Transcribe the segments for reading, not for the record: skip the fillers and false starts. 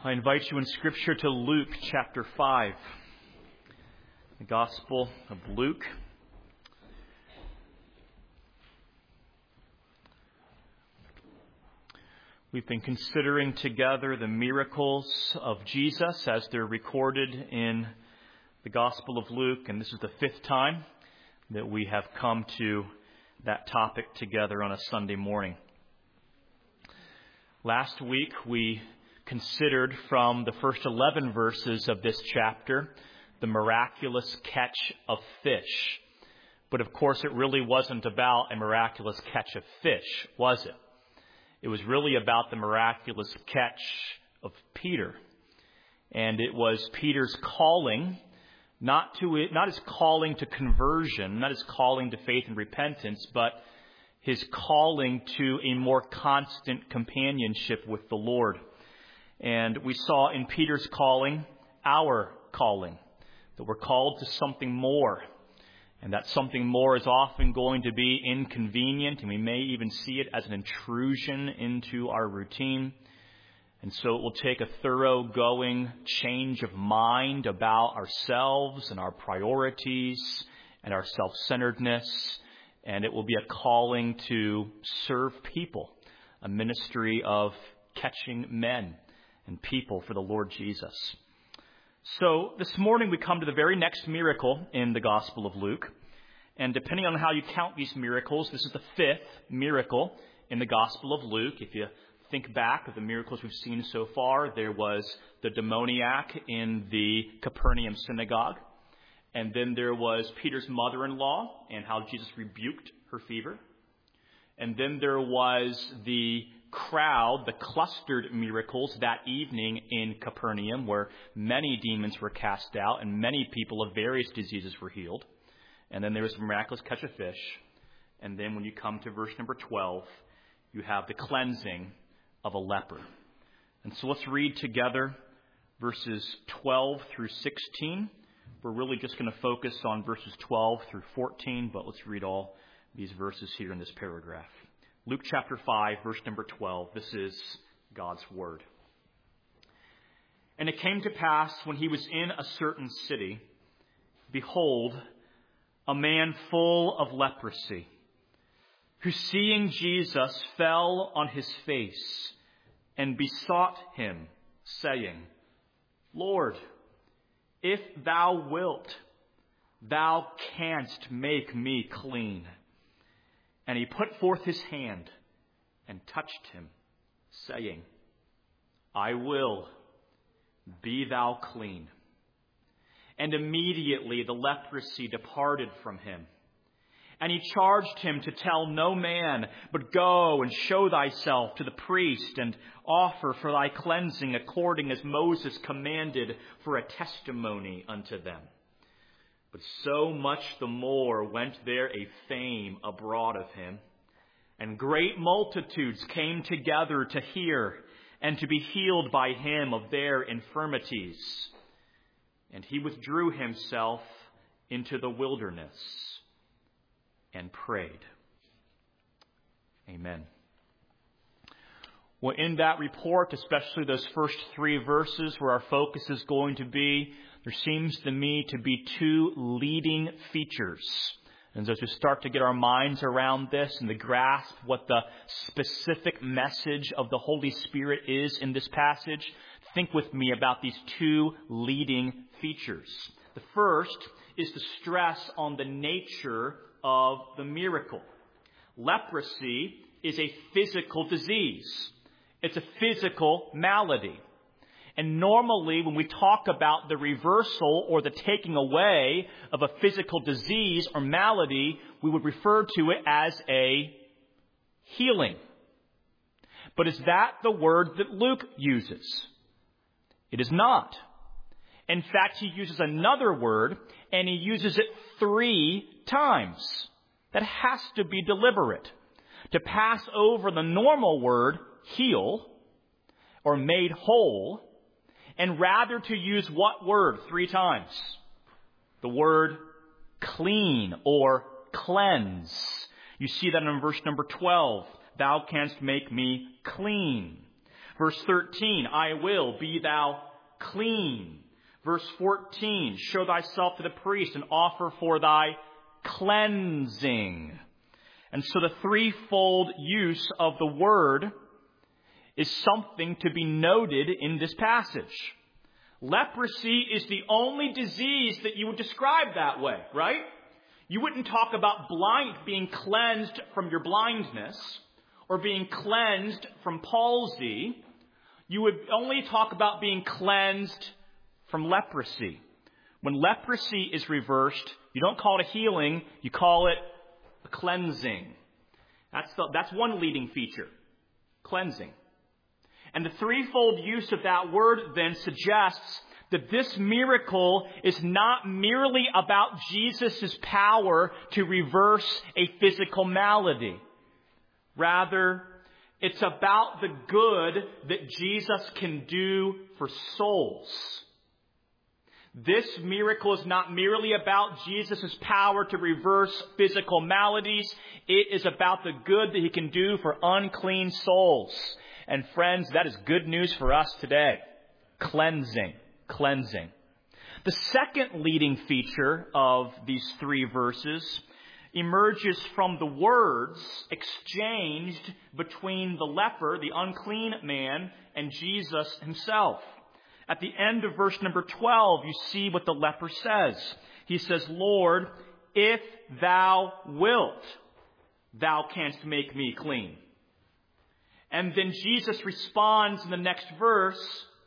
I invite you in Scripture to Luke chapter 5, the Gospel of Luke. We've been considering together the miracles of Jesus as they're recorded in the Gospel of Luke, and this is the fifth time that we have come to that topic together on a Sunday morning. Last week we considered from the first 11 verses of this chapter the miraculous catch of fish. But of course it really wasn't about a miraculous catch of fish, was it? It was really about the miraculous catch of Peter. And it was Peter's calling, not his calling to conversion, not his calling to faith and repentance, but his calling to a more constant companionship with the Lord. And we saw in Peter's calling, our calling, that we're called to something more. And that something more is often going to be inconvenient, and we may even see it as an intrusion into our routine. And so it will take a thoroughgoing change of mind about ourselves and our priorities and our self-centeredness. And it will be a calling to serve people, a ministry of catching men and people for the Lord Jesus. So this morning we come to the very next miracle in the Gospel of Luke. And depending on how you count these miracles, this is the fifth miracle in the Gospel of Luke. If you think back of the miracles we've seen so far, there was the demoniac in the Capernaum synagogue. And then there was Peter's mother-in-law and how Jesus rebuked her fever. And then there was the crowd, the clustered miracles that evening in Capernaum, where many demons were cast out and many people of various diseases were healed. And then there was a miraculous catch of fish. And then when you come to verse number 12, you have the cleansing of a leper. And so let's read together verses 12 through 16. We're really just going to focus on verses 12 through 14, but let's read all these verses here in this paragraph. Luke chapter 5, verse number 12. This is God's word. And it came to pass when he was in a certain city, behold, a man full of leprosy, who seeing Jesus fell on his face and besought him, saying, Lord, if thou wilt, thou canst make me clean. And he put forth his hand and touched him, saying, I will, be thou clean. And immediately the leprosy departed from him. And he charged him to tell no man, but go and show thyself to the priest, and offer for thy cleansing according as Moses commanded, for a testimony unto them. But so much the more went there a fame abroad of him, and great multitudes came together to hear and to be healed by him of their infirmities. And he withdrew himself into the wilderness and prayed. Amen. Well, in that report, especially those first three verses where our focus is going to be, there seems to me to be two leading features. And as we start to get our minds around this and to grasp what the specific message of the Holy Spirit is in this passage, think with me about these two leading features. The first is the stress on the nature of the miracle. Leprosy is a physical disease. It's a physical malady. And normally when we talk about the reversal or the taking away of a physical disease or malady, we would refer to it as a healing. But is that the word that Luke uses? It is not. In fact, he uses another word, and he uses it 3 times. That has to be deliberate. To pass over the normal word, heal, or made whole, and rather to use what word 3 times? The word clean or cleanse. You see that in verse number 12. Thou canst make me clean. Verse 13, I will, be thou clean. Verse 14, show thyself to the priest and offer for thy cleansing. And so the threefold use of the word is something to be noted in this passage. Leprosy is the only disease that you would describe that way, right? You wouldn't talk about being cleansed from your blindness or being cleansed from palsy. You would only talk about being cleansed from leprosy. When leprosy is reversed, you don't call it a healing, you call it a cleansing. That's one leading feature, cleansing. And the threefold use of that word then suggests that this miracle is not merely about Jesus' power to reverse a physical malady. Rather, it's about the good that Jesus can do for souls. This miracle is not merely about Jesus' power to reverse physical maladies. It is about the good that he can do for unclean souls. And friends, that is good news for us today. Cleansing. The second leading feature of these three verses emerges from the words exchanged between the leper, the unclean man, and Jesus himself. At the end of verse number 12, you see what the leper says. He says, Lord, if thou wilt, thou canst make me clean. And then Jesus responds in the next verse,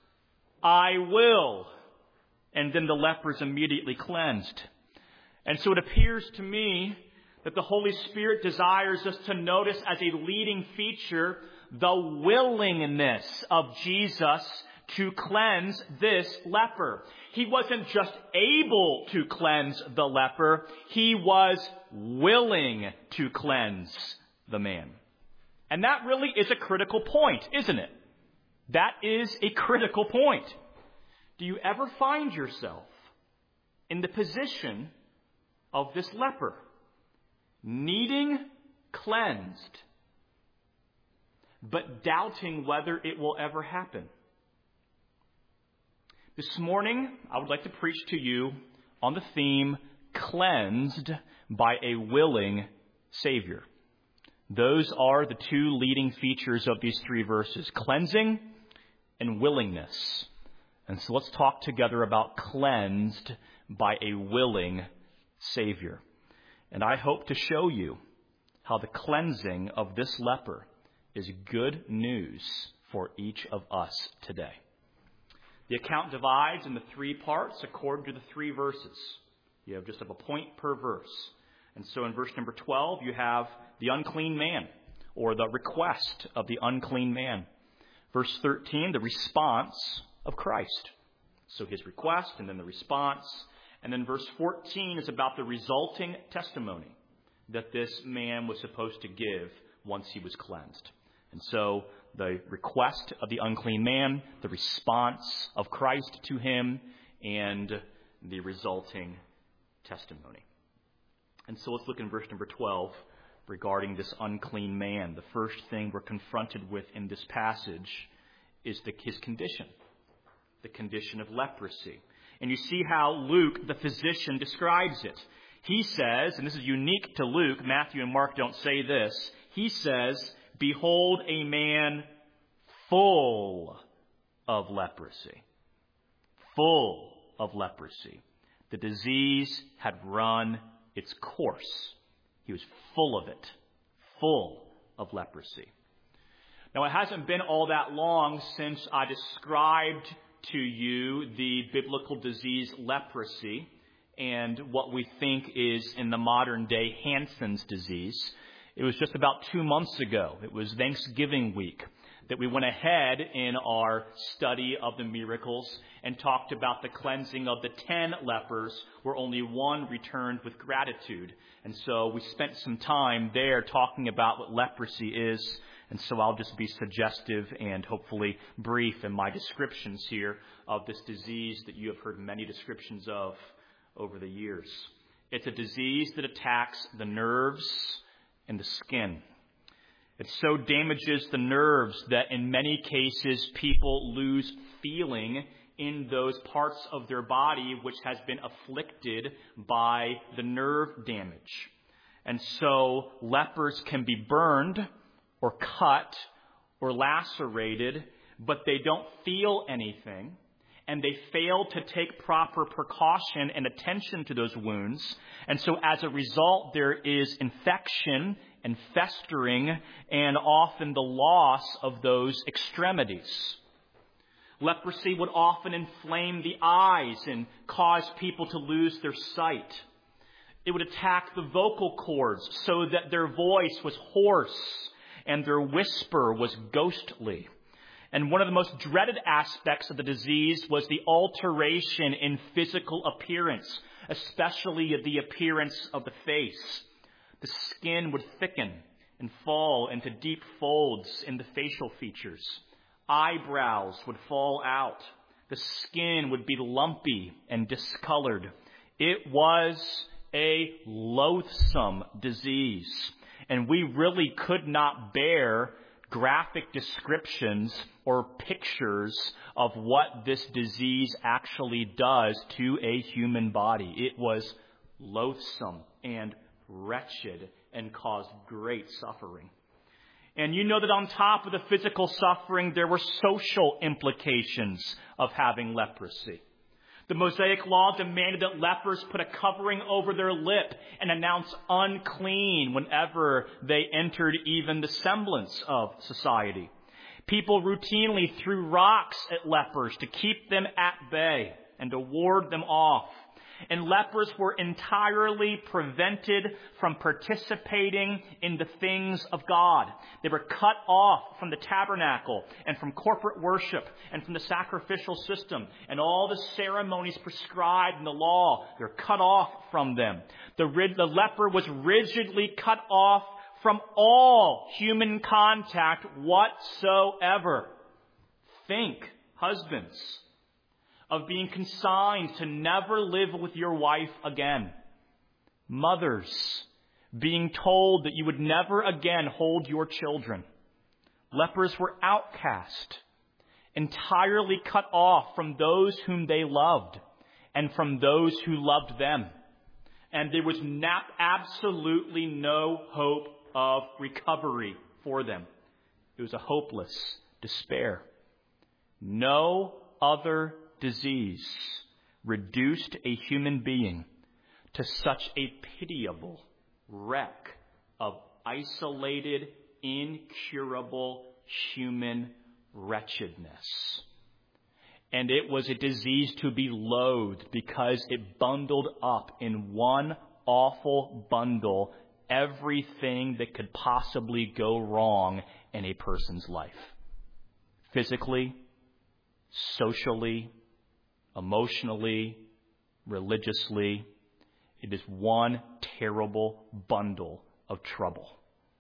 I will. And then the leper is immediately cleansed. And so it appears to me that the Holy Spirit desires us to notice as a leading feature the willingness of Jesus to cleanse this leper. He wasn't just able to cleanse the leper, he was willing to cleanse the man. And that really is a critical point, isn't it? That is a critical point. Do you ever find yourself in the position of this leper, needing cleansed, but doubting whether it will ever happen? This morning, I would like to preach to you on the theme, cleansed by a willing Savior. Those are the two leading features of these three verses, cleansing and willingness. And so let's talk together about cleansed by a willing Savior. And I hope to show you how the cleansing of this leper is good news for each of us today. The account divides into three parts according to the three verses. You have just a point per verse. And so in verse number 12, you have the unclean man, or the request of the unclean man. Verse 13, the response of Christ. So his request and then the response. And then verse 14 is about the resulting testimony that this man was supposed to give once he was cleansed. And so the request of the unclean man, the response of Christ to him, and the resulting testimony. And so let's look in verse number 12 regarding this unclean man. The first thing we're confronted with in this passage is his condition, the condition of leprosy. And you see how Luke, the physician, describes it. He says, and this is unique to Luke, Matthew and Mark don't say this, he says, behold a man full of leprosy. Full of leprosy. The disease had run its course. He was full of it. Full of leprosy. Now, it hasn't been all that long since I described to you the biblical disease leprosy and what we think is in the modern day Hansen's disease. It was just about 2 months ago. It was Thanksgiving week that we went ahead in our study of the miracles and talked about the cleansing of the 10 lepers, where only one returned with gratitude. And so we spent some time there talking about what leprosy is. And so I'll just be suggestive and hopefully brief in my descriptions here of this disease that you have heard many descriptions of over the years. It's a disease that attacks the nerves and the skin. It so damages the nerves that in many cases people lose feeling in those parts of their body which has been afflicted by the nerve damage. And so lepers can be burned or cut or lacerated, but they don't feel anything, and they fail to take proper precaution and attention to those wounds. And so as a result, there is infection and festering and often the loss of those extremities. Leprosy would often inflame the eyes and cause people to lose their sight. It would attack the vocal cords so that their voice was hoarse and their whisper was ghostly. And one of the most dreaded aspects of the disease was the alteration in physical appearance, especially the appearance of the face. The skin would thicken and fall into deep folds in the facial features. Eyebrows would fall out. The skin would be lumpy and discolored. It was a loathsome disease, and we really could not bear graphic descriptions or pictures of what this disease actually does to a human body. It was loathsome and wretched and caused great suffering. And you know that on top of the physical suffering, there were social implications of having leprosy. The Mosaic Law demanded that lepers put a covering over their lip and announce unclean whenever they entered even the semblance of society. People routinely threw rocks at lepers to keep them at bay and to ward them off. And lepers were entirely prevented from participating in the things of God. They were cut off from the tabernacle and from corporate worship and from the sacrificial system and all the ceremonies prescribed in the law. They're cut off from them. The leper was rigidly cut off from all human contact whatsoever. Think, husbands, of being consigned to never live with your wife again. Mothers, being told that you would never again hold your children. Lepers were outcast, entirely cut off from those whom they loved and from those who loved them. And there was absolutely no hope of recovery for them. It was a hopeless despair. No other disease reduced a human being to such a pitiable wreck of isolated, incurable human wretchedness. And it was a disease to be loathed because it bundled up in one awful bundle everything that could possibly go wrong in a person's life. Physically, socially, emotionally, religiously, it is one terrible bundle of trouble.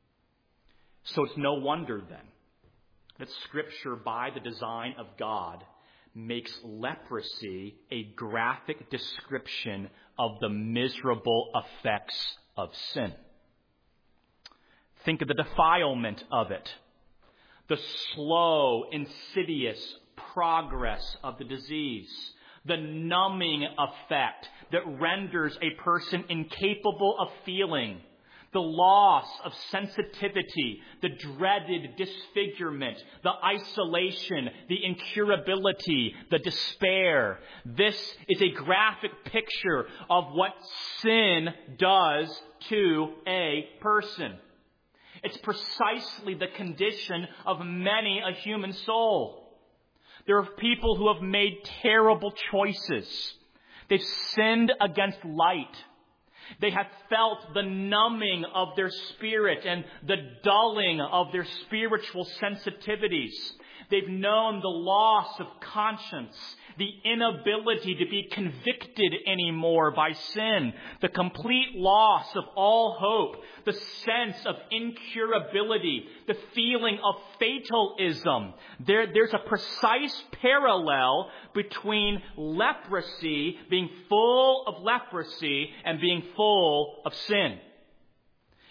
So it's no wonder then that Scripture, by the design of God, makes leprosy a graphic description of the miserable effects of sin. Think of the defilement of it, the slow, insidious progress of the disease, the numbing effect that renders a person incapable of feeling, the loss of sensitivity, the dreaded disfigurement, the isolation, the incurability, the despair. This is a graphic picture of what sin does to a person. It's precisely the condition of many a human soul. There are people who have made terrible choices. They've sinned against light. They have felt the numbing of their spirit and the dulling of their spiritual sensitivities. They've known the loss of conscience, the inability to be convicted anymore by sin, the complete loss of all hope, the sense of incurability, the feeling of fatalism. There's a precise parallel between leprosy, being full of leprosy, and being full of sin.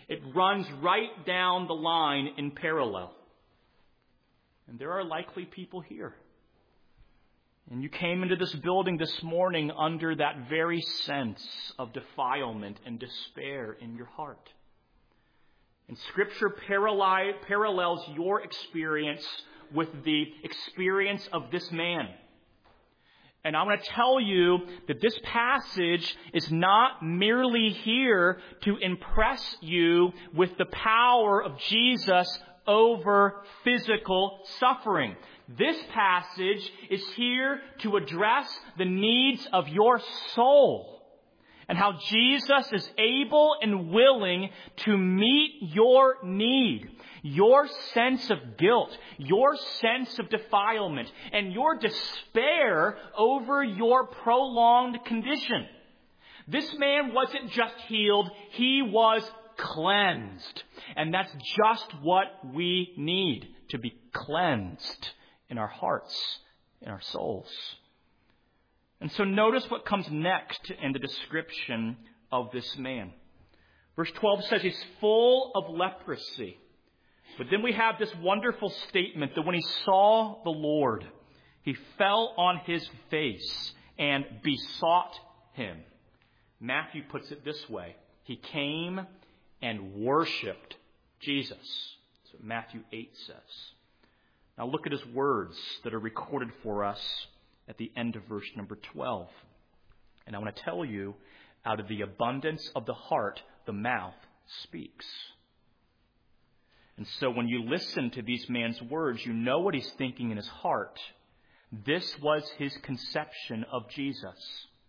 It runs right down the line in parallel. And there are likely people here. And you came into this building this morning under that very sense of defilement and despair in your heart. And Scripture parallels your experience with the experience of this man. And I want to tell you that this passage is not merely here to impress you with the power of Jesus over physical suffering. This passage is here to address the needs of your soul and how Jesus is able and willing to meet your need, your sense of guilt, your sense of defilement, and your despair over your prolonged condition. This man wasn't just healed, he was cleansed. And that's just what we need, to be cleansed in our hearts, in our souls. And so notice what comes next in the description of this man. Verse 12 says he's full of leprosy. But then we have this wonderful statement that when he saw the Lord, he fell on his face and besought him. Matthew puts it this way. He came and worshipped Jesus. That's what Matthew 8 says. Now look at his words that are recorded for us at the end of verse number 12. And I want to tell you, out of the abundance of the heart, the mouth speaks. And so when you listen to these man's words, you know what he's thinking in his heart. This was his conception of Jesus.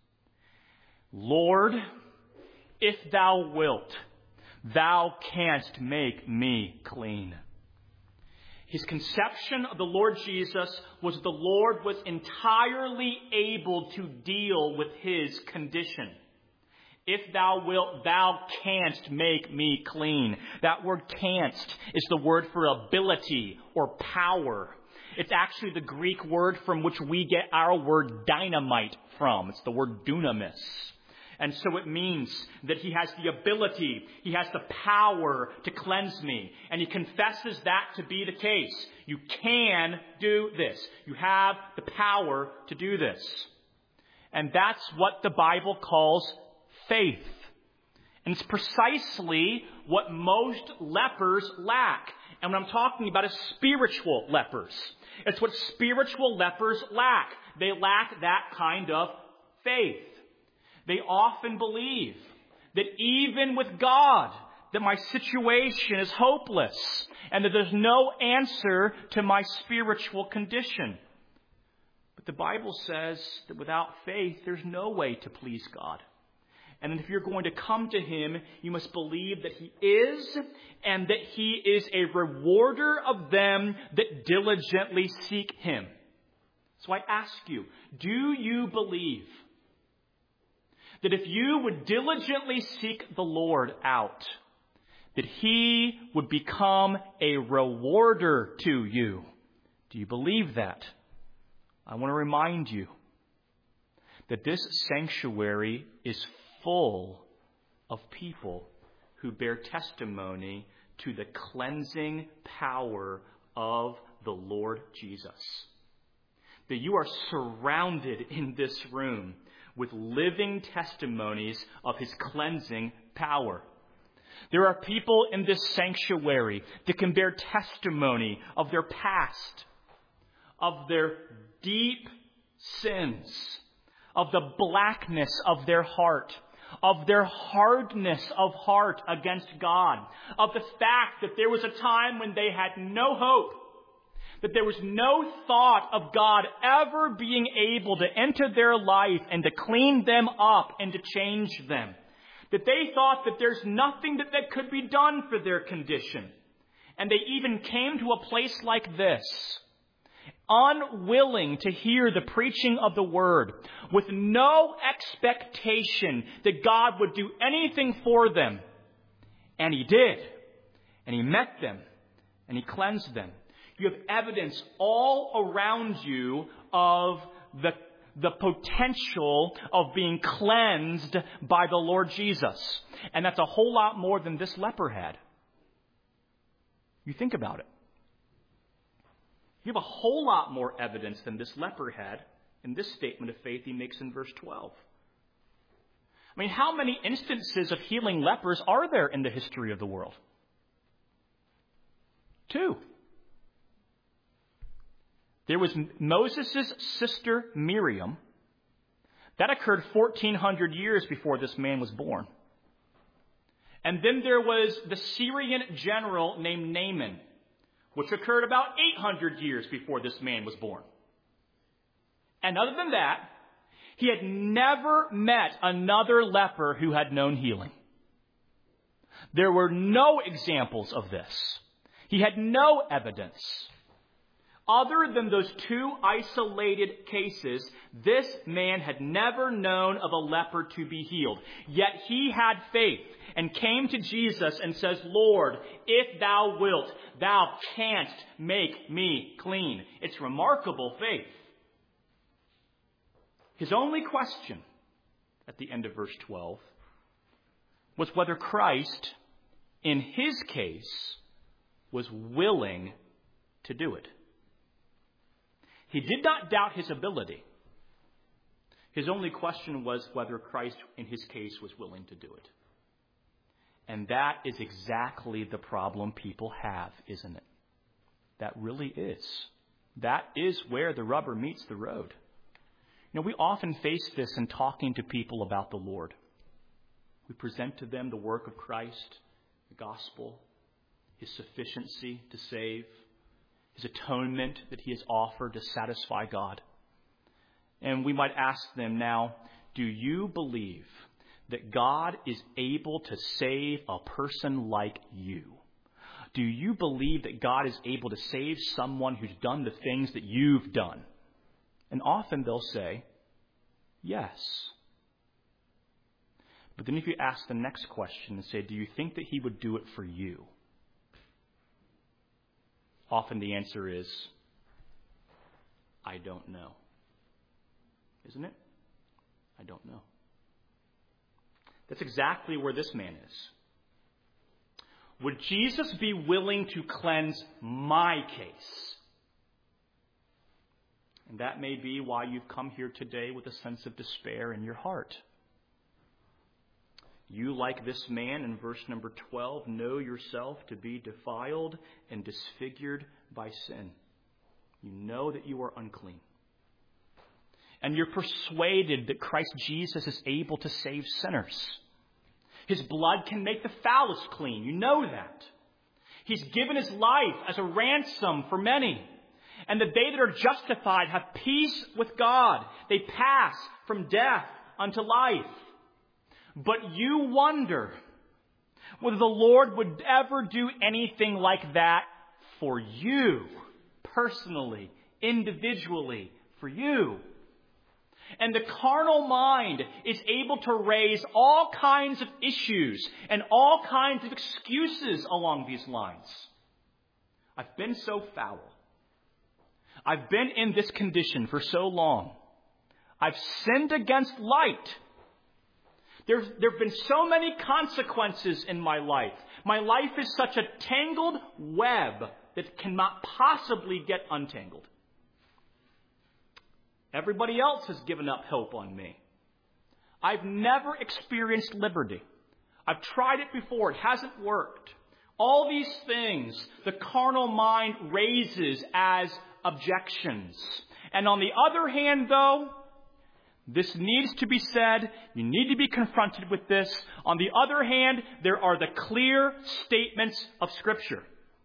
Lord, if thou wilt, thou canst make me clean. His conception of the Lord Jesus was the Lord was entirely able to deal with his condition. If thou wilt, thou canst make me clean. That word canst is the word for ability or power. It's actually the Greek word from which we get our word dynamite from. It's the word dunamis. And so it means that he has the ability, he has the power to cleanse me. And he confesses that to be the case. You can do this. You have the power to do this. And that's what the Bible calls faith. And it's precisely what most lepers lack. And what I'm talking about is spiritual lepers. It's what spiritual lepers lack. They lack that kind of faith. They often believe that even with God, that my situation is hopeless and that there's no answer to my spiritual condition. But the Bible says that without faith, there's no way to please God. And if you're going to come to him, you must believe that he is and that he is a rewarder of them that diligently seek him. So I ask you, do you believe that if you would diligently seek the Lord out, that he would become a rewarder to you? Do you believe that? I want to remind you that this sanctuary is full of people who bear testimony to the cleansing power of the Lord Jesus. That you are surrounded in this room with living testimonies of his cleansing power. There are people in this sanctuary that can bear testimony of their past, of their deep sins, of the blackness of their heart, of their hardness of heart against God, of the fact that there was a time when they had no hope, that there was no thought of God ever being able to enter their life and to clean them up and to change them. That they thought that there's nothing that could be done for their condition. And they even came to a place like this, unwilling to hear the preaching of the word, with no expectation that God would do anything for them. And he did. And he met them. And he cleansed them. You have evidence all around you of the potential of being cleansed by the Lord Jesus. And that's a whole lot more than this leper had. You think about it. You have a whole lot more evidence than this leper had in this statement of faith he makes in verse 12. I mean, how many instances of healing lepers are there in the history of the world? 2. There was Moses' sister Miriam. That occurred 1,400 years before this man was born. And then there was the Syrian general named Naaman, which occurred about 800 years before this man was born. And other than that, he had never met another leper who had known healing. There were no examples of this. He had no evidence. Other than those 2 isolated cases, this man had never known of a leper to be healed. Yet he had faith and came to Jesus and says, Lord, if thou wilt, thou canst make me clean. It's remarkable faith. His only question at the end of verse 12 was whether Christ, in his case, was willing to do it. He did not doubt his ability. His only question was whether Christ, in his case, was willing to do it. And that is exactly the problem people have, isn't it? That really is. That is where the rubber meets the road. You know, we often face this in talking to people about the Lord. We present to them the work of Christ, the gospel, his sufficiency to save, his atonement that he has offered to satisfy God. And we might ask them now, do you believe that God is able to save a person like you? Do you believe that God is able to save someone who's done the things that you've done? And often they'll say, yes. But then if you ask the next question and say, do you think that he would do it for you? Often the answer is, I don't know. Isn't it? I don't know. That's exactly where this man is. Would Jesus be willing to cleanse my case? And that may be why you've come here today with a sense of despair in your heart. You, like this man in verse number 12, know yourself to be defiled and disfigured by sin. You know that you are unclean. And you're persuaded that Christ Jesus is able to save sinners. His blood can make the foulest clean. You know that. He's given his life as a ransom for many. And that they that are justified have peace with God. They pass from death unto life. But you wonder whether the Lord would ever do anything like that for you, personally, individually, for you. And the carnal mind is able to raise all kinds of issues and all kinds of excuses along these lines. I've been so foul. I've been in this condition for so long. I've sinned against light. There have been so many consequences in my life. My life is such a tangled web that cannot possibly get untangled. Everybody else has given up hope on me. I've never experienced liberty. I've tried it before. It hasn't worked. All these things the carnal mind raises as objections. And on the other hand, though, this needs to be said. You need to be confronted with this. On the other hand, there are the clear statements of Scripture.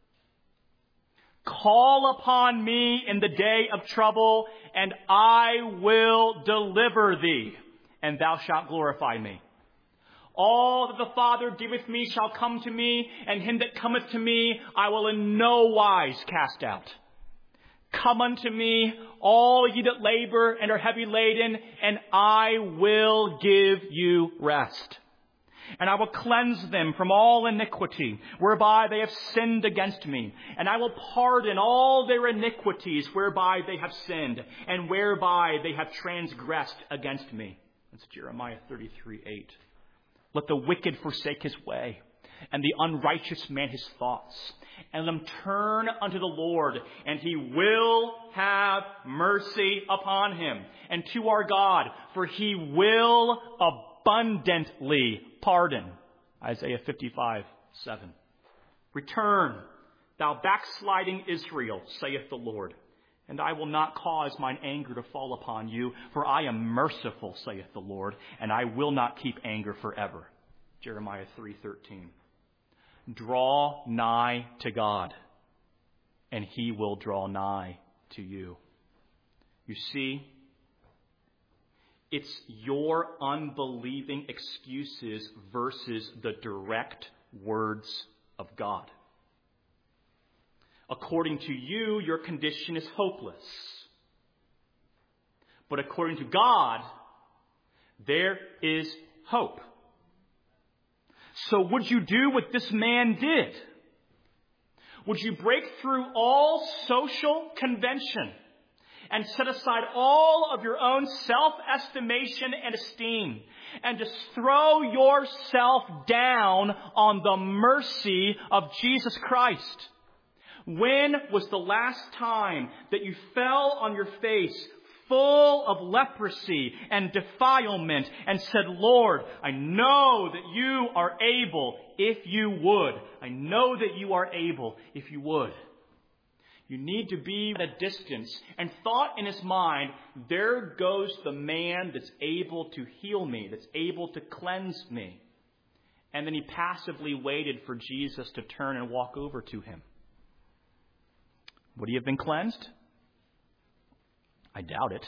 Call upon me in the day of trouble, and I will deliver thee, and thou shalt glorify me. All that the Father giveth me shall come to me, and him that cometh to me I will in no wise cast out. Come unto me, all ye that labor and are heavy laden, and I will give you rest. And I will cleanse them from all iniquity, whereby they have sinned against me. And I will pardon all their iniquities, whereby they have sinned, and whereby they have transgressed against me. That's Jeremiah 33:8. Let the wicked forsake his way, and the unrighteous man his thoughts. And let them turn unto the Lord, and he will have mercy upon him. And to our God, for he will abundantly pardon. Isaiah 55:7. Return, thou backsliding Israel, saith the Lord, and I will not cause mine anger to fall upon you, for I am merciful, saith the Lord, and I will not keep anger forever. Jeremiah 3:13. Draw nigh to God, and he will draw nigh to you. You see, it's your unbelieving excuses versus the direct words of God. According to you, your condition is hopeless. But according to God, there is hope. So would you do what this man did? Would you break through all social convention and set aside all of your own self-estimation and esteem and just throw yourself down on the mercy of Jesus Christ? When was the last time that you fell on your face full of leprosy and defilement and said, Lord, I know that you are able if you would. I know that you are able if you would. You need to be at a distance and thought in his mind, there goes the man that's able to heal me, that's able to cleanse me. And then he passively waited for Jesus to turn and walk over to him. Would he have been cleansed? I doubt it.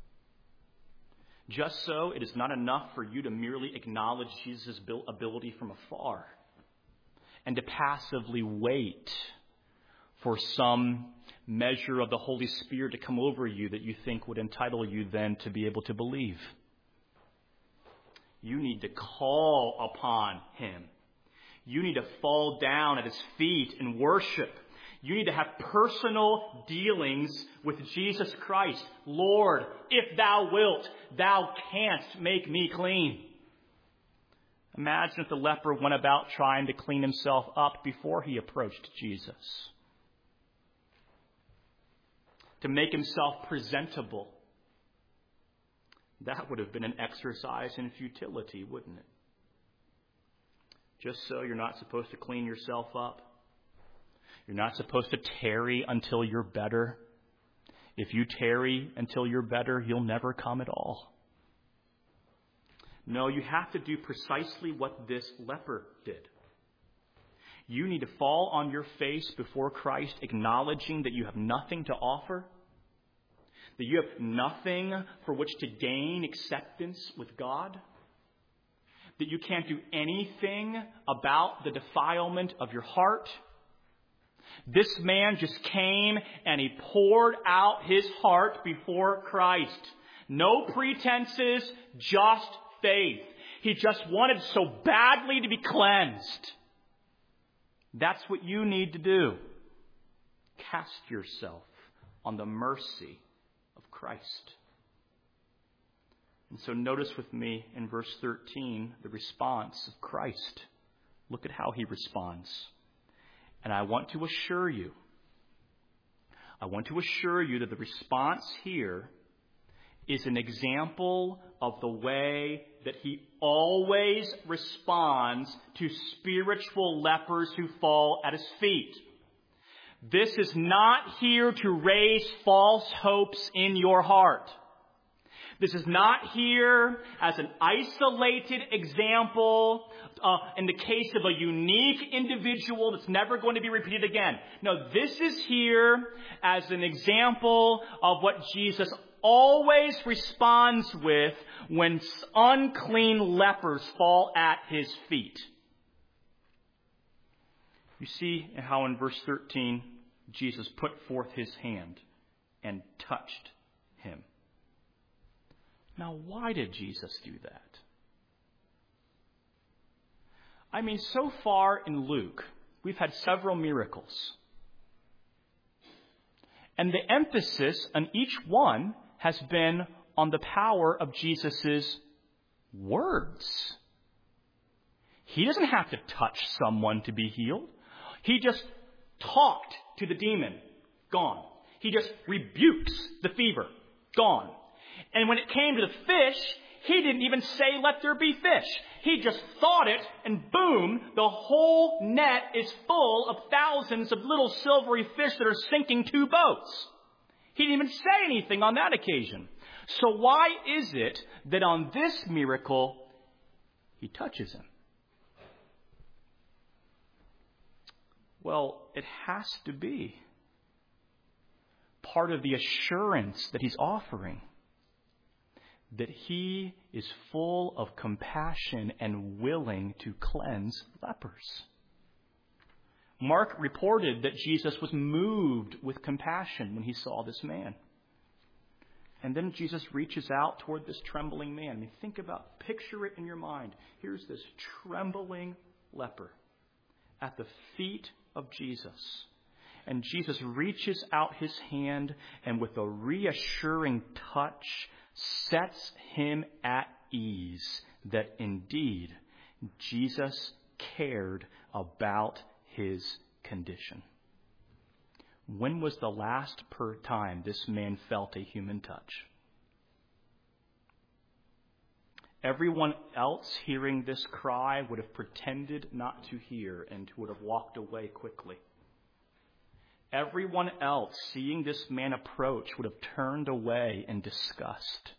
Just so, it is not enough for you to merely acknowledge Jesus' ability from afar and to passively wait for some measure of the Holy Spirit to come over you that you think would entitle you then to be able to believe. You need to call upon him. You need to fall down at his feet and worship. You need to have personal dealings with Jesus Christ. Lord, if thou wilt, thou canst make me clean. Imagine if the leper went about trying to clean himself up before he approached Jesus. To make himself presentable. That would have been an exercise in futility, wouldn't it? Just so you're not supposed to clean yourself up. You're not supposed to tarry until you're better. If you tarry until you're better, you'll never come at all. No, you have to do precisely what this leper did. You need to fall on your face before Christ, acknowledging that you have nothing to offer, that you have nothing for which to gain acceptance with God, that you can't do anything about the defilement of your heart. This man just came and he poured out his heart before Christ. No pretenses, just faith. He just wanted so badly to be cleansed. That's what you need to do. Cast yourself on the mercy of Christ. And so notice with me in verse 13 the response of Christ. Look at how he responds. And I want to assure you that the response here is an example of the way that he always responds to spiritual lepers who fall at his feet. This is not here to raise false hopes in your heart. This is not here as an isolated example in the case of a unique individual that's never going to be repeated again. No, this is here as an example of what Jesus always responds with when unclean lepers fall at his feet. You see how in verse 13, Jesus put forth his hand and touched him. Now, why did Jesus do that? I mean, so far in Luke, we've had several miracles. And the emphasis on each one has been on the power of Jesus' words. He doesn't have to touch someone to be healed. He just talked to the demon. Gone. He just rebukes the fever. Gone. And when it came to the fish, he didn't even say, let there be fish. He just thought it, and boom, the whole net is full of thousands of little silvery fish that are sinking 2 boats. He didn't even say anything on that occasion. So why is it that on this miracle, he touches him? Well, it has to be part of the assurance that he's offering that he is full of compassion and willing to cleanse lepers. Mark reported that Jesus was moved with compassion when he saw this man. And then Jesus reaches out toward this trembling man. I mean, picture it in your mind. Here's this trembling leper at the feet of Jesus. And Jesus reaches out his hand and with a reassuring touch sets him at ease that indeed Jesus cared about his condition. When was the last time this man felt a human touch? Everyone else hearing this cry would have pretended not to hear and would have walked away quickly. Everyone else seeing this man approach would have turned away in disgust.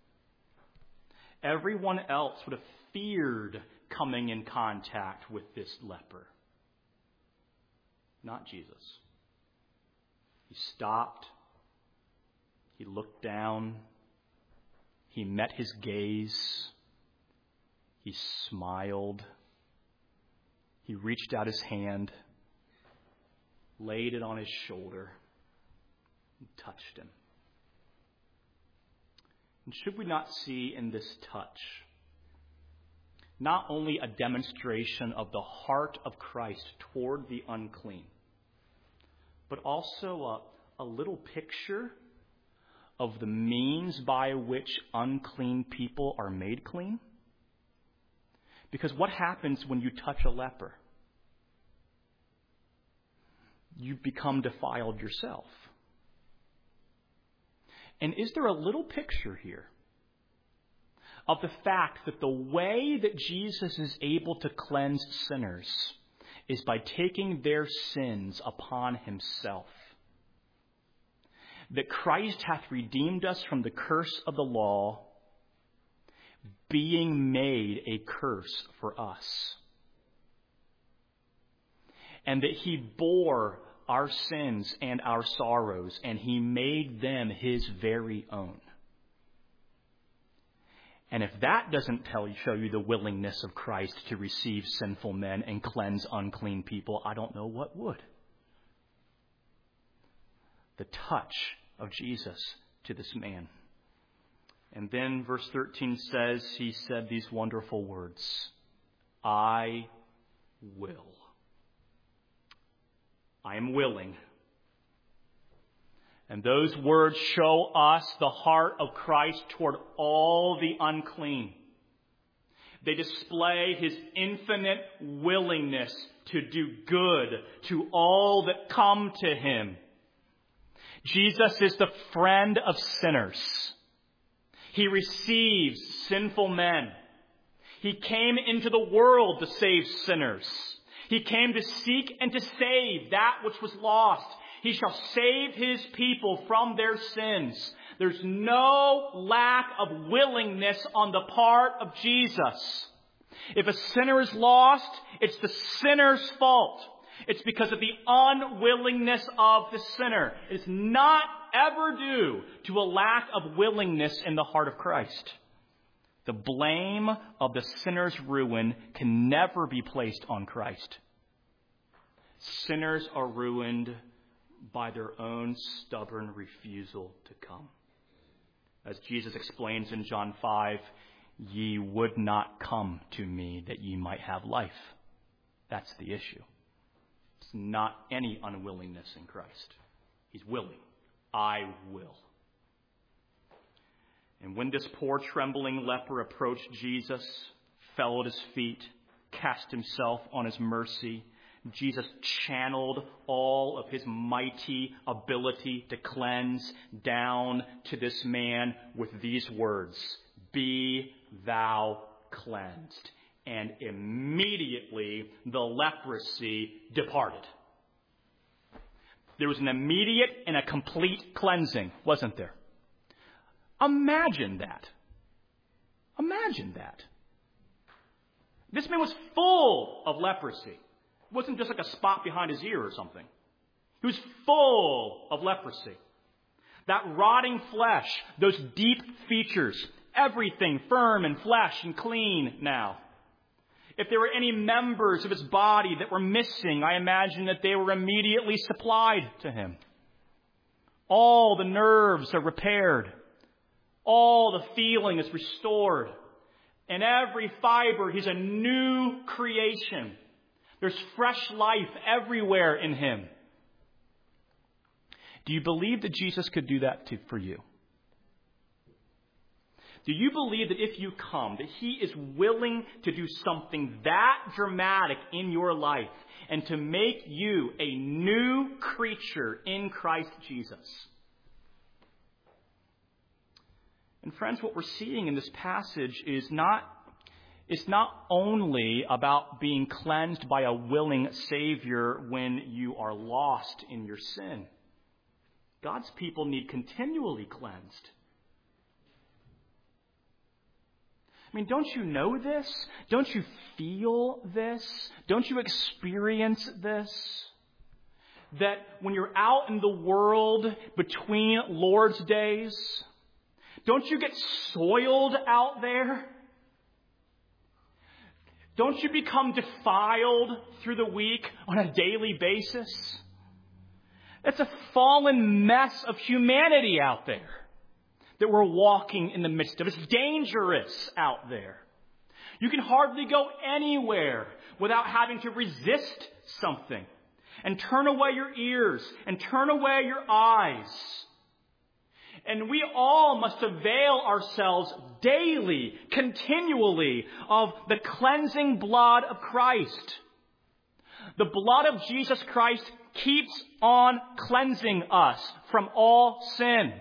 Everyone else would have feared coming in contact with this leper. Not Jesus. He stopped. He looked down. He met his gaze. He smiled. He reached out his hand, laid it on his shoulder, and touched him. And should we not see in this touch not only a demonstration of the heart of Christ toward the unclean, but also a little picture of the means by which unclean people are made clean? Because what happens when you touch a leper? You become defiled yourself. And is there a little picture here of the fact that the way that Jesus is able to cleanse sinners is by taking their sins upon himself? That Christ hath redeemed us from the curse of the law, being made a curse for us. And that he bore our sins and our sorrows, and he made them his very own. And if that doesn't show you the willingness of Christ to receive sinful men and cleanse unclean people, I don't know what would. The touch of Jesus to this man. And then verse 13 says, he said these wonderful words, I will. I am willing. And those words show us the heart of Christ toward all the unclean. They display his infinite willingness to do good to all that come to him. Jesus is the friend of sinners. He receives sinful men. He came into the world to save sinners. He came to seek and to save that which was lost. He shall save his people from their sins. There's no lack of willingness on the part of Jesus. If a sinner is lost, it's the sinner's fault. It's because of the unwillingness of the sinner. It's not ever due to a lack of willingness in the heart of Christ. The blame of the sinner's ruin can never be placed on Christ. Sinners are ruined by their own stubborn refusal to come. As Jesus explains in John 5, ye would not come to me that ye might have life That's the issue. It's not any unwillingness in Christ. He's willing. I will. And when this poor trembling leper approached Jesus, fell at his feet, cast himself on his mercy, Jesus channeled all of his mighty ability to cleanse down to this man with these words, "Be thou cleansed." And immediately the leprosy departed. There was an immediate and a complete cleansing, wasn't there? Imagine that. Imagine that. This man was full of leprosy. It wasn't just like a spot behind his ear or something. He was full of leprosy. That rotting flesh, those deep features, everything firm and flesh and clean now. If there were any members of his body that were missing, I imagine that they were immediately supplied to him. All the nerves are repaired. All the feeling is restored. In every fiber, he's a new creation. There's fresh life everywhere in him. Do you believe that Jesus could do that for you? Do you believe that if you come, that he is willing to do something that dramatic in your life and to make you a new creature in Christ Jesus? And friends, what we're seeing in this passage is it's not only about being cleansed by a willing Savior when you are lost in your sin. God's people need continually cleansed. I mean, don't you know this? Don't you feel this? Don't you experience this? That when you're out in the world between Lord's days, don't you get soiled out there? Don't you become defiled through the week on a daily basis? It's a fallen mess of humanity out there that we're walking in the midst of. It's dangerous out there. You can hardly go anywhere without having to resist something and turn away your ears and turn away your eyes. And we all must avail ourselves daily, continually, of the cleansing blood of Christ. The blood of Jesus Christ keeps on cleansing us from all sin.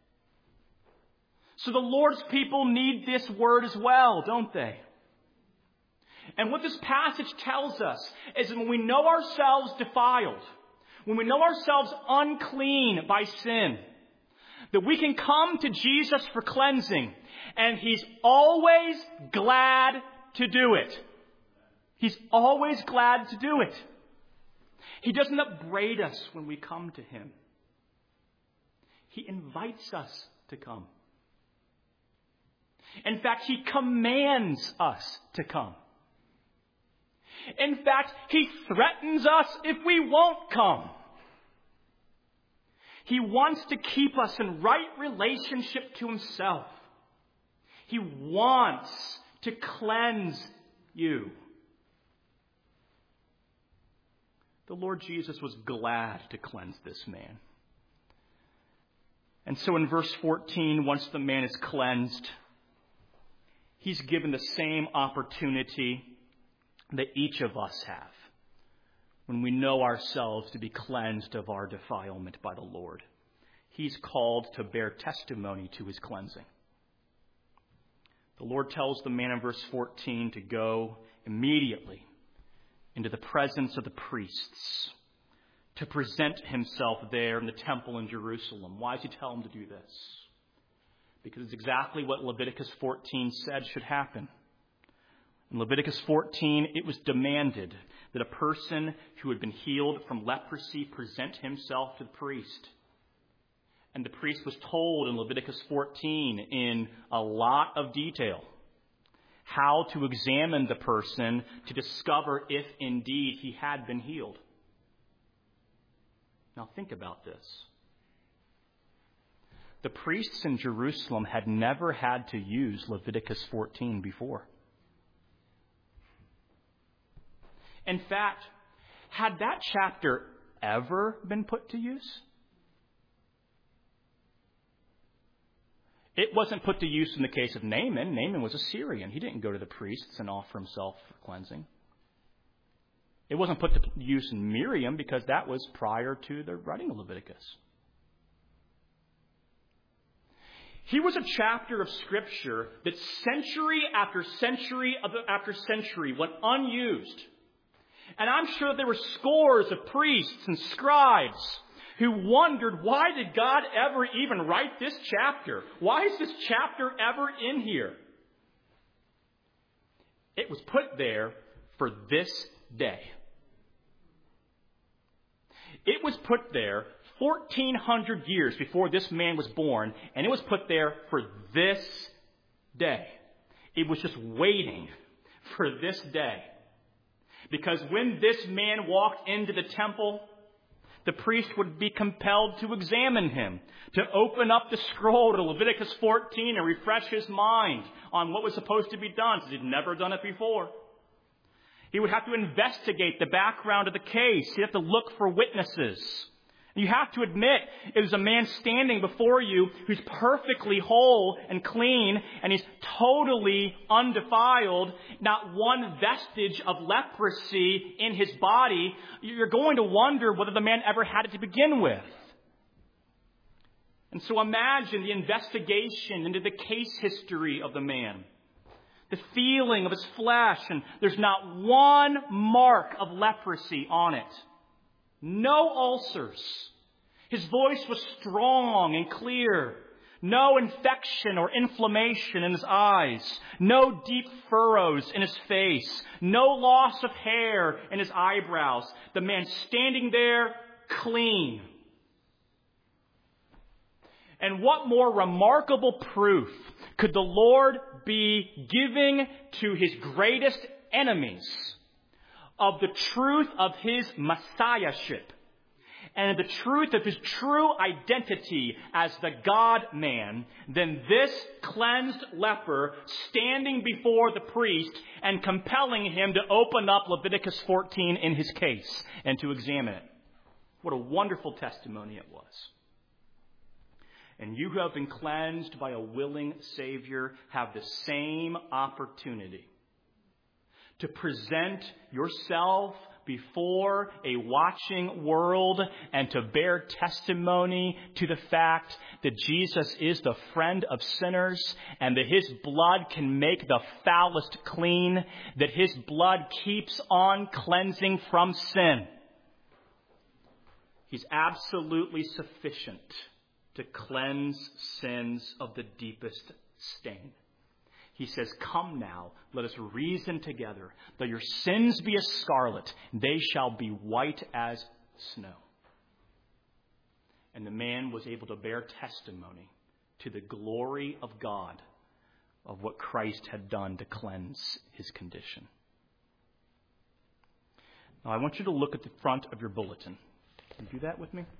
So the Lord's people need this word as well, don't they? And what this passage tells us is that when we know ourselves defiled, when we know ourselves unclean by sin, that we can come to Jesus for cleansing, and he's always glad to do it. He's always glad to do it. He doesn't upbraid us when we come to him. He invites us to come. In fact, he commands us to come. In fact, he threatens us if we won't come. He wants to keep us in right relationship to himself. He wants to cleanse you. The Lord Jesus was glad to cleanse this man. And so in verse 14, once the man is cleansed, he's given the same opportunity that each of us have when we know ourselves to be cleansed of our defilement by the Lord. He's called to bear testimony to his cleansing. The Lord tells the man in verse 14 to go immediately into the presence of the priests, to present himself there in the temple in Jerusalem. Why does he tell him to do this? Because it's exactly what Leviticus 14 said should happen. In Leviticus 14, it was demanded that a person who had been healed from leprosy present himself to the priest. And the priest was told in Leviticus 14 in a lot of detail how to examine the person to discover if indeed he had been healed. Now think about this. The priests in Jerusalem had never had to use Leviticus 14 before. In fact, had that chapter ever been put to use? It wasn't put to use in the case of Naaman. Naaman was a Syrian. He didn't go to the priests and offer himself for cleansing. It wasn't put to use in Miriam because that was prior to the writing of Leviticus. He was a chapter of Scripture that century after century after century went unused. And I'm sure there were scores of priests and scribes who wondered, why did God ever even write this chapter? Why is this chapter ever in here? It was put there for this day. It was put there 1,400 years before this man was born, and it was put there for this day. It was just waiting for this day. Because when this man walked into the temple, the priest would be compelled to examine him, to open up the scroll to Leviticus 14 and refresh his mind on what was supposed to be done, since he'd never done it before. He would have to investigate the background of the case. He'd have to look for witnesses. You have to admit, it is a man standing before you who's perfectly whole and clean, and he's totally undefiled, not one vestige of leprosy in his body. You're going to wonder whether the man ever had it to begin with. And so imagine the investigation into the case history of the man, the feeling of his flesh, and there's not one mark of leprosy on it. No ulcers. His voice was strong and clear. No infection or inflammation in his eyes. No deep furrows in his face. No loss of hair in his eyebrows. The man standing there clean. And what more remarkable proof could the Lord be giving to his greatest enemies of the truth of his messiahship and the truth of his true identity as the God-man than this cleansed leper standing before the priest and compelling him to open up Leviticus 14 in his case and to examine it. What a wonderful testimony it was. And you who have been cleansed by a willing Savior have the same opportunity to present yourself before a watching world and to bear testimony to the fact that Jesus is the friend of sinners and that his blood can make the foulest clean, that his blood keeps on cleansing from sin. He's absolutely sufficient to cleanse sins of the deepest stain. He says, come now, let us reason together. Though your sins be as scarlet, they shall be white as snow. And the man was able to bear testimony to the glory of God of what Christ had done to cleanse his condition. Now, I want you to look at the front of your bulletin. Can you do that with me?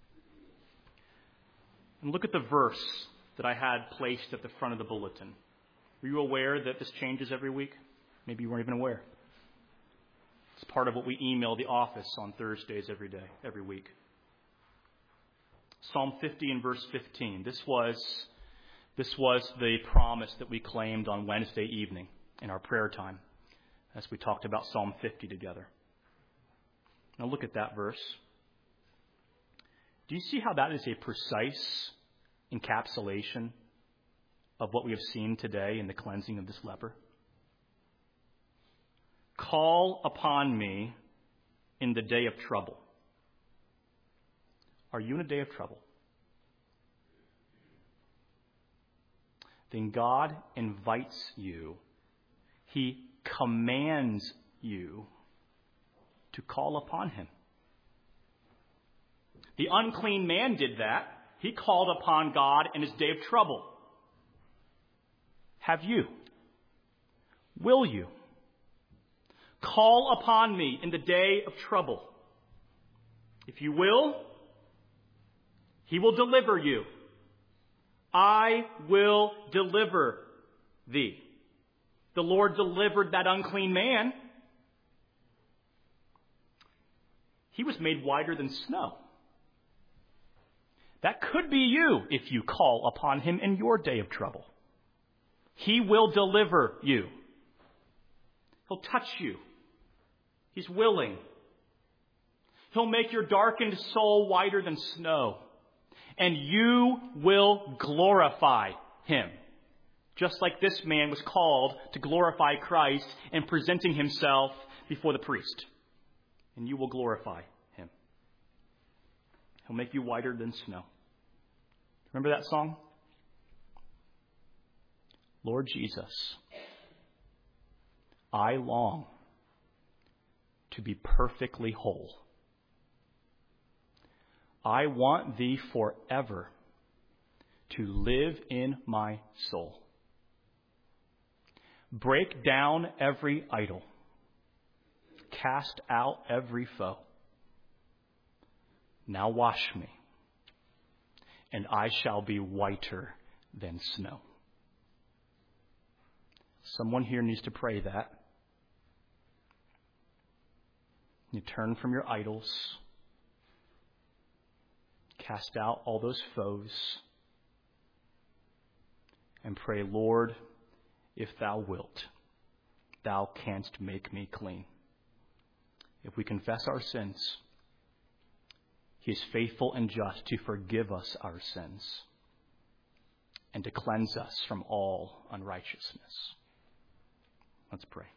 And look at the verse that I had placed at the front of the bulletin. Were you aware that this changes every week? Maybe you weren't even aware. It's part of what we email the office on Thursdays every week. Psalm 50 and verse 15. This was the promise that we claimed on Wednesday evening in our prayer time as we talked about Psalm 50 together. Now look at that verse. Do you see how that is a precise encapsulation of what we have seen today in the cleansing of this leper? Call upon me in the day of trouble. Are you in a day of trouble? Then God invites you. He commands you to call upon him. The unclean man did that. He called upon God in his day of trouble. Have you? Will you? Call upon me in the day of trouble. If you will, he will deliver you. I will deliver thee. The Lord delivered that unclean man. He was made whiter than snow. That could be you if you call upon him in your day of trouble. He will deliver you. He'll touch you. He's willing. He'll make your darkened soul whiter than snow. And you will glorify him. Just like this man was called to glorify Christ in presenting himself before the priest. And you will glorify him. He'll make you whiter than snow. Remember that song? Lord Jesus, I long to be perfectly whole. I want thee forever to live in my soul. Break down every idol. Cast out every foe. Now wash me, and I shall be whiter than snow. Someone here needs to pray that. You turn from your idols. Cast out all those foes. And pray, Lord, if thou wilt, thou canst make me clean. If we confess our sins, he is faithful and just to forgive us our sins and to cleanse us from all unrighteousness. Let's pray.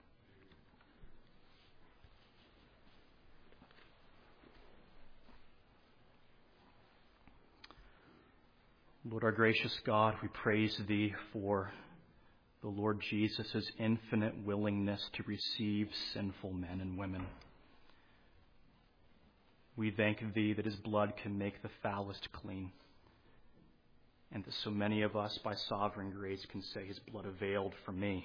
Lord, our gracious God, we praise thee for the Lord Jesus' infinite willingness to receive sinful men and women. We thank thee that his blood can make the foulest clean, and that so many of us by sovereign grace can say his blood availed for me.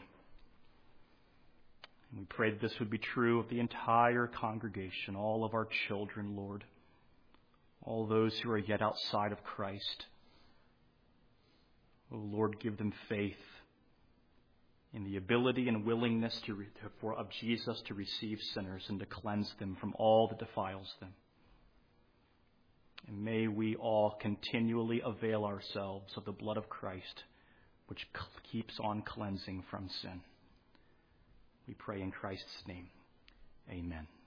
And we pray that this would be true of the entire congregation, all of our children, Lord, all those who are yet outside of Christ. Oh, Lord, give them faith in the ability and willingness of Jesus to receive sinners and to cleanse them from all that defiles them. And may we all continually avail ourselves of the blood of Christ, which keeps on cleansing from sin. We pray in Christ's name. Amen.